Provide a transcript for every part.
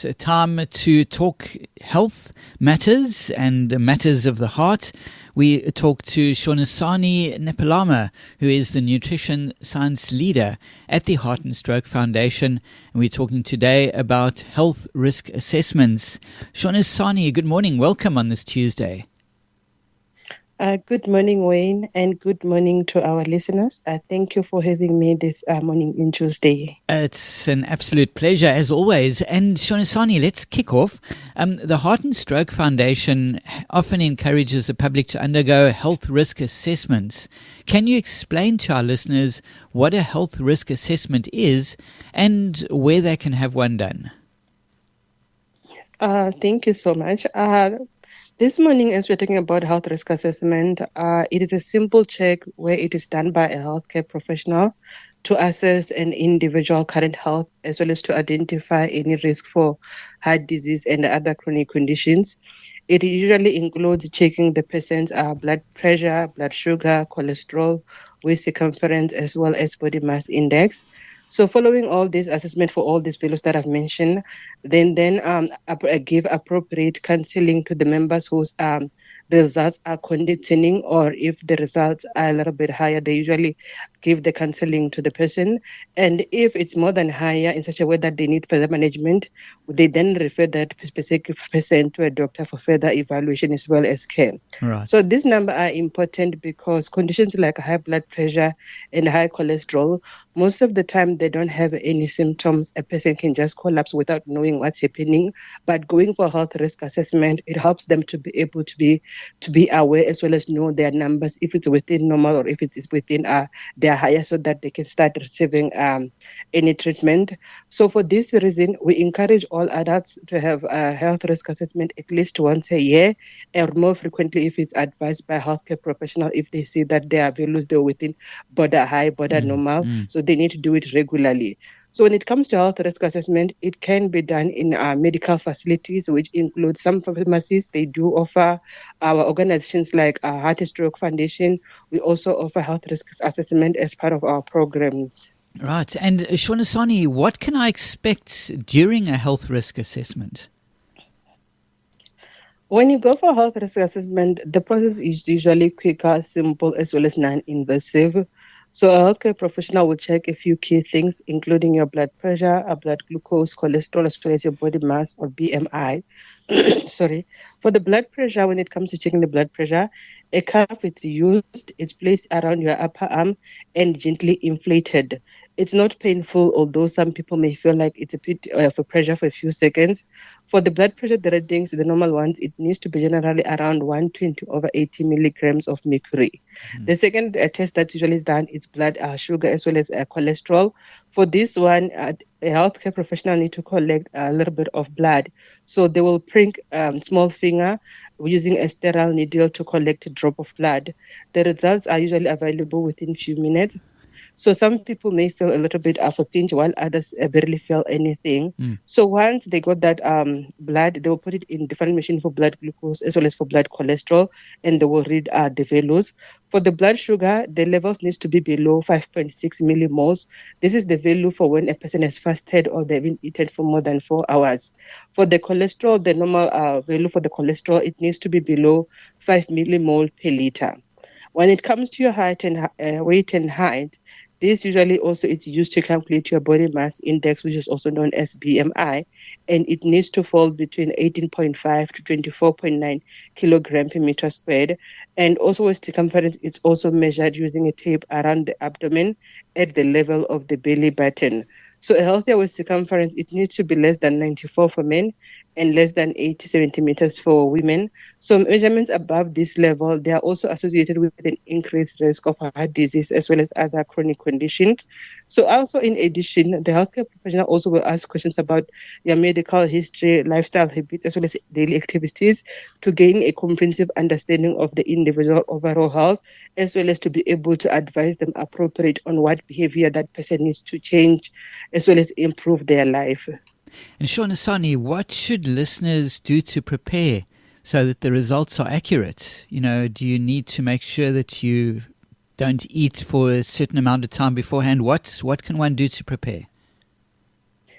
It's a time to talk health matters and matters of the heart. We talk to Shonisani Nepalama, who is the Nutrition Science Leader at the Heart and Stroke Foundation. And we're talking today about health risk assessments. Shonisani, good morning. Welcome on this Tuesday. Good morning, Wayne, and good morning to our listeners. Thank you for having me this morning in Tuesday. It's an absolute pleasure, as always. And Shonisani, let's kick off. The Heart and Stroke Foundation often encourages the public to undergo health risk assessments. Can you explain to our listeners what a health risk assessment is and where they can have one done? Thank you so much. This morning, as we're talking about health risk assessment, it is a simple check where it is done by a healthcare professional to assess an individual current health as well as to identify any risk for heart disease and other chronic conditions. It usually includes checking the person's blood pressure, blood sugar, cholesterol, waist circumference, as well as body mass index. So following all this assessment for all these values that I've mentioned, then give appropriate counseling to the members whose results are conditioning, or if the results are a little bit higher, they usually give the counseling to the person. And if it's more than higher in such a way that they need further management, they then refer that specific person to a doctor for further evaluation as well as care. Right. So these numbers are important because conditions like high blood pressure and high cholesterol, most of the time they don't have any symptoms. A person can just collapse without knowing what's happening. But going for health risk assessment, it helps them to be able to be aware as well as know their numbers, if it's within normal or if it is within their higher, so that they can start receiving any treatment. So for this reason, we encourage all adults to have a health risk assessment at least once a year, or more frequently if it's advised by a healthcare professional, if they see that their values they're within border high, border normal. So they need to do it regularly. So when it comes to health risk assessment, it can be done in medical facilities, which include some pharmacies. They do offer our organizations like Heart and Stroke Foundation. We also offer health risk assessment as part of our programs. Right. And Shonisani, what can I expect during a health risk assessment? When you go for health risk assessment, the process is usually quicker, simple, as well as non-invasive. So a healthcare professional will check a few key things, including your blood pressure, blood glucose, cholesterol, as well as your body mass or BMI. Sorry. For the blood pressure, when it comes to checking the blood pressure, a cuff is used. It's placed around your upper arm and gently inflated. It's not painful, although some people may feel like it's a bit of a pressure for a few seconds. For the blood pressure, the readings, the normal ones, it needs to be generally around 120/80 milligrams of mercury. The second test that usually is done is blood sugar as well as cholesterol. For this one, a healthcare professional need to collect a little bit of blood. So they will prick small finger using a sterile needle to collect a drop of blood. The results are usually available within a few minutes. So some people may feel a little bit of a pinch while others barely feel anything. So once they got that blood, they will put it in different machine for blood glucose as well as for blood cholesterol, and they will read the values. For the blood sugar, the levels needs to be below 5.6 millimoles. This is the value for when a person has fasted or they've been eaten for more than 4 hours. For the cholesterol, the normal value for the cholesterol, it needs to be below 5 millimole per liter. When it comes to your height and weight and height, this usually also is used to calculate your body mass index, which is also known as BMI, and it needs to fall between 18.5 to 24.9 kilogram per meter squared. And also with circumference, it's also measured using a tape around the abdomen at the level of the belly button. So a healthier waist circumference, it needs to be less than 94 for men and less than 80 centimeters for women. So measurements above this level, they are also associated with an increased risk of heart disease as well as other chronic conditions. So also in addition, the healthcare professional also will ask questions about your medical history, lifestyle habits, as well as daily activities to gain a comprehensive understanding of the individual overall health, as well as to be able to advise them appropriate on what behavior that person needs to change, as well as improve their life. And Shonisani, what should listeners do to prepare so that the results are accurate? You know, do you need to make sure that you don't eat for a certain amount of time beforehand? What can one do to prepare?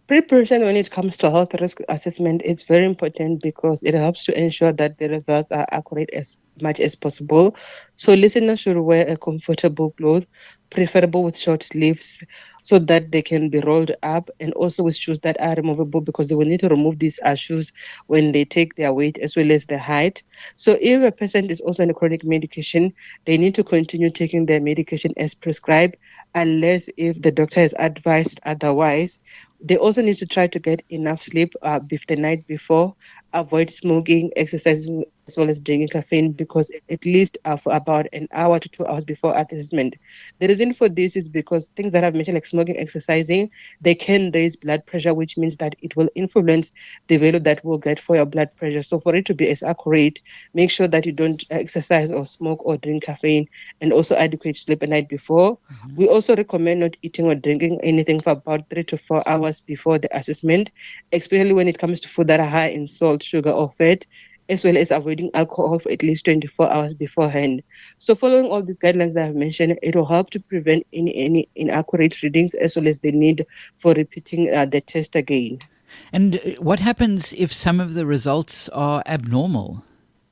Preparation when it comes to health risk assessment is very important because it helps to ensure that the results are accurate as much as possible. So listeners should wear a comfortable cloth, preferable with short sleeves, so that they can be rolled up, and also with shoes that are removable because they will need to remove these shoes when they take their weight as well as the height. So if a patient is also on a chronic medication, they need to continue taking their medication as prescribed, unless if the doctor has advised otherwise. They also need to try to get enough sleep the night before, avoid smoking, exercising, as well as drinking caffeine, because at least for about an hour to 2 hours before assessment. The reason for this is because things that I've mentioned, like smoking, exercising, they can raise blood pressure, which means that it will influence the value that we'll get for your blood pressure. So for it to be as accurate, make sure that you don't exercise or smoke or drink caffeine, and also adequate sleep the night before. Mm-hmm. We also recommend not eating or drinking anything for about 3 to 4 hours before the assessment, especially when it comes to food that are high in salt, sugar, or fat, as well as avoiding alcohol for at least 24 hours beforehand. So following all these guidelines that I've mentioned, it will help to prevent any inaccurate readings, as well as the need for repeating the test again. And what happens if some of the results are abnormal?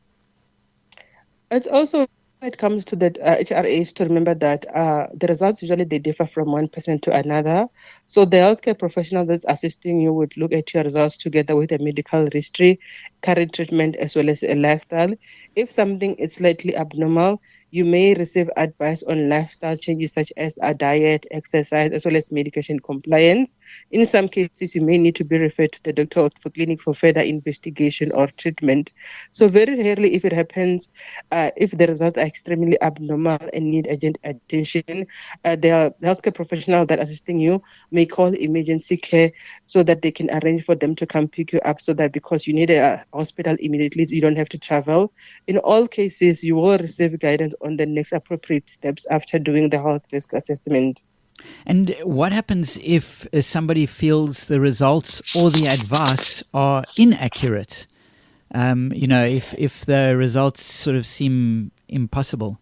It's also, when it comes to the HRAs, to remember that the results usually they differ from one person to another. So the healthcare professional that's assisting you would look at your results together with a medical history, current treatment, as well as a lifestyle. If something is slightly abnormal, you may receive advice on lifestyle changes such as a diet, exercise, as well as medication compliance. In some cases, you may need to be referred to the doctor or for clinic for further investigation or treatment. So very rarely, if it happens, if the results are extremely abnormal and need urgent attention, the healthcare professional that assisting you may call emergency care so that they can arrange for them to come pick you up, so that because you need a hospital immediately, you don't have to travel. In all cases, you will receive guidance on the next appropriate steps after doing the health risk assessment. And what happens if somebody feels the results or the advice are inaccurate? If the results sort of seem impossible?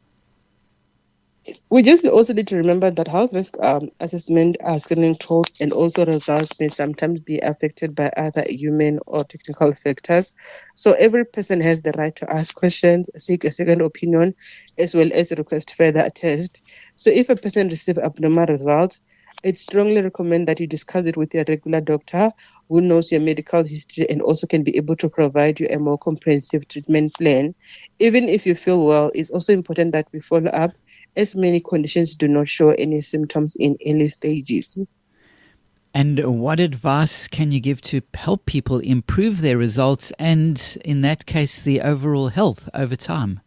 We just also need to remember that health risk assessment screening tools and also results may sometimes be affected by other human or technical factors. So every person has the right to ask questions, seek a second opinion, as well as request further test. So if a person receives abnormal results, it's strongly recommend that you discuss it with your regular doctor who knows your medical history and also can be able to provide you a more comprehensive treatment plan. Even if you feel well, it's also important that we follow up, as many conditions do not show any symptoms in early stages. And what advice can you give to help people improve their results and, in that case, the overall health over time?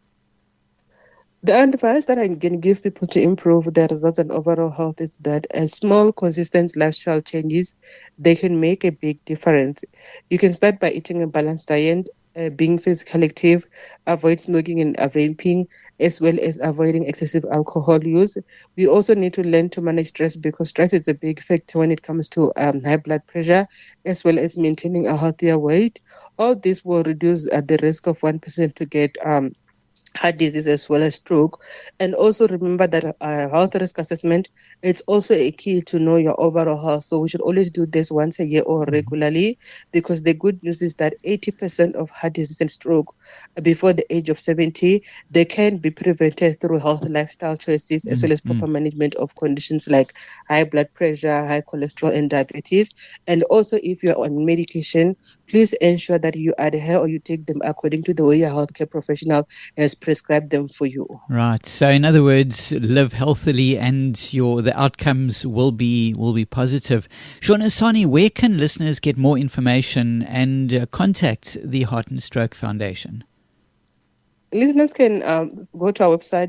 The advice that I can give people to improve their results and overall health is that small, consistent lifestyle changes, they can make a big difference. You can start by eating a balanced diet, being physically active, avoid smoking and vaping, as well as avoiding excessive alcohol use. We also need to learn to manage stress, because stress is a big factor when it comes to high blood pressure, as well as maintaining a healthier weight. All this will reduce the risk of 1% to get heart disease as well as stroke. And also remember that health risk assessment, it's also a key to know your overall health. So we should always do this once a year or regularly, because the good news is that 80% of heart disease and stroke before the age of 70, they can be prevented through health lifestyle choices, as well as proper management of conditions like high blood pressure, high cholesterol, and diabetes. And also, if you're on medication, please ensure that you adhere or you take them according to the way your healthcare professional has prescribed them for you. Right. So in other words, live healthily and the outcomes will be positive. Shaunisani, where can listeners get more information and contact the Heart and Stroke Foundation? Listeners can go to our website,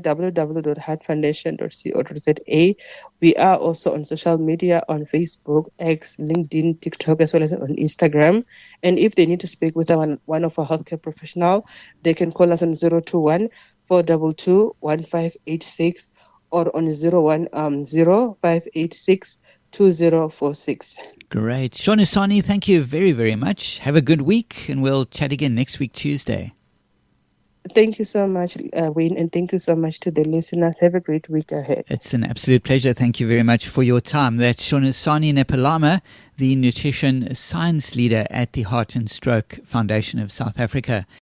www.heartfoundation.co.za. We are also on social media on Facebook, X, LinkedIn, TikTok, as well as on Instagram. And if they need to speak with one of our healthcare professionals, they can call us on 021 422 1586 or on 010 586 2046. Great. Shaunisani, thank you very, very much. Have a good week, and we'll chat again next week, Tuesday. Thank you so much, Wayne, and thank you so much to the listeners. Have a great week ahead. It's an absolute pleasure. Thank you very much for your time. That's Shonisani Nepalama, the nutrition science leader at the Heart and Stroke Foundation of South Africa.